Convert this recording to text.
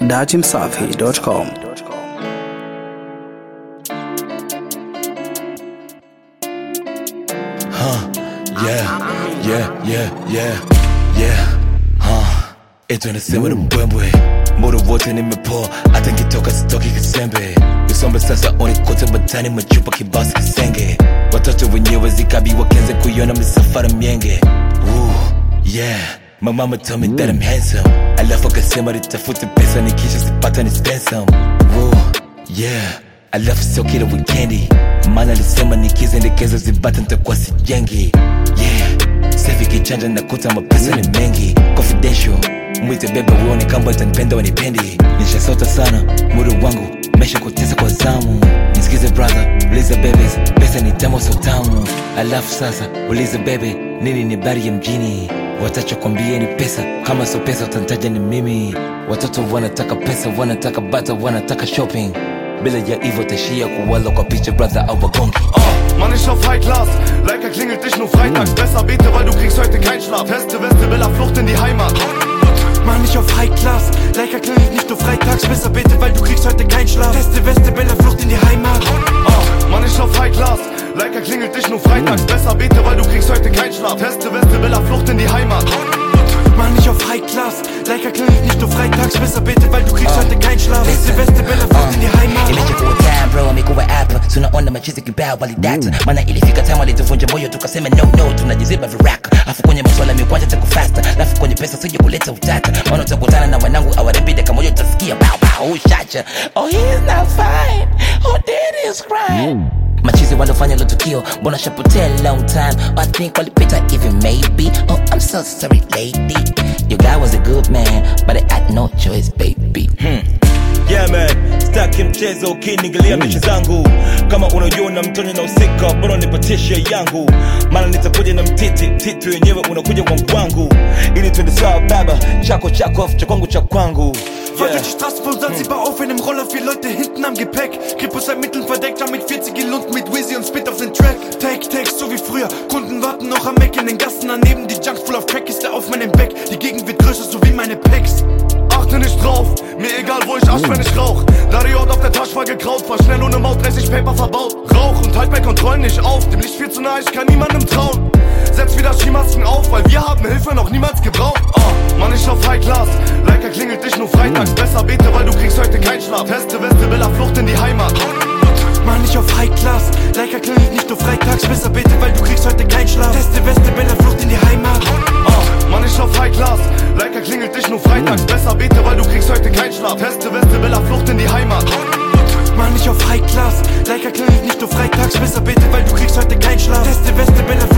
datimsafi.com. Eto nasema mbwembwe muda wote nimepoa, hata nikitoka sitoki kisembe. Usombe sasa oni kote batani machupa kibasi kisenge. Watoto wenyewe zikabi wakenze kuiona misafara mienge. My mama told me that I'm handsome. Alafu akasema nitafute pesa nikisha sipata ni spend some. Alafu sio kila weekendi, maana alisema nikiziendekeza zibata nitakuwa sijengi. Safi kichanja nakuta mapesa ni mengi. Confidential mwite bebe uone kamba utanipenda wanipendi. Nishasota sana muda wangu mesha kutesa kwa zamu. Nisikize brother, uliza bebes, pesa ni tamu so tamu. Alafu sasa uliza bebe, nini ni bari ya mjini. Watacho kwambie ni pesa, kama so pesa utantaja ni mimi. Watoto wanataka pesa, wanataka bata, wanataka shopping. Bila ya hivyo tashia kuwala kwa picha brother au wagongi. Mann, ich auf High Class, Leica klingelt dich nur freitags. Besser bete, weil du kriegst heute keinen Schlaf. Feste Weste, Bella, Flucht in die Heimat. Mann, ich auf High Class, Leica klingelt nicht nur freitags. Besser bete, weil du kriegst heute keinen Schlaf. Feste Weste, Bella, Flucht in die Heimat. Mann, ich auf High Class, Leica klingelt dich nur freitags. Besser bete, weil du kriegst heute keinen Schlaf. Feste Weste, Bella, Flucht in die Heimat. Mann, ich auf High Class, Leica klingelt nicht nur freitags. Besser bete, weil du kriegst heute keinen Schlaf. Feste Weste, Bella, Flucht in die Heimat. Imechukua time bro, amekuwa hapa. Tunaona machizi kibao walidata. Maana ilifika time walituvunja moyo tukasema no, tunajiziba viraka. Afu kwenye maswala mikwanja taku faster. Lafu kwenye pesa sije kuleta utata. Maana utakutana na wanangu awarembi deka moyo utasikia bow shacha. Oh he is not fine, who did his crime? Machizi walofanya lo tukio, mbona shapotea long time. I think walipita even maybe. Oh I'm so sorry lady, your guy was a good man, but I had no choice baby. Yeah man, staki mchezo ukiniingilia mechi zangu. Kama unajiona mtoni na usika, bora nipatishe yangu. Maana nitakuja na mtiti wenyewe unakuja kwa mkwangu. Ili tuende sawa baba, chako cha kwangu cha kwangu. Fahrt durch die Straße von Zanzibar auf in einem Roller, 4 Leute hinten am Gepäck. Kripo seit Mitteln verdeckt, mit 40 in Lund, mit Wheezy und Spit auf den Track. Take, so wie früher, Kunden warten noch am Mac in den Gassen daneben. Die Junks full auf Crack, ist der auf meinem Back. Die Gegend wird größer, so wie meine Packs. Achte nicht drauf, mir egal wo ich asch, wenn ich rauch. Dariot auf der Tasche war gekraut, war schnell ohne Maut, 30 Paper verbaut. Rauch und halt bei Kontrollen nicht auf, dem Licht viel zu nah, ich kann niemandem trauen. Setz wieder Skimasken auf, weil wir haben Hilfe noch niemals gebraucht. Mann, ich auf High Class, Leica klingelt dich nur freitags. Besser bete, weil du kriegst heute keinen Schlaf. Feste Weste, Bella, Flucht in die Heimat. Mann, ich auf High Class, Leica klingelt nicht nur freitags. Besser bete, weil du kriegst heute keinen Schlaf. Feste Weste, Bella, Flucht in die Heimat. Mann, ich auf High Class, Leica klingelt dich nur freitags. Besser bete, weil du kriegst heute keinen Schlaf. Feste Weste, Bella, Flucht in die Heimat. Mann, ich auf High Class, Leica klingelt nicht nur freitags. Besser bete, weil du kriegst heute keinen Schlaf. Feste Weste, Bella, Flucht in die Heimat.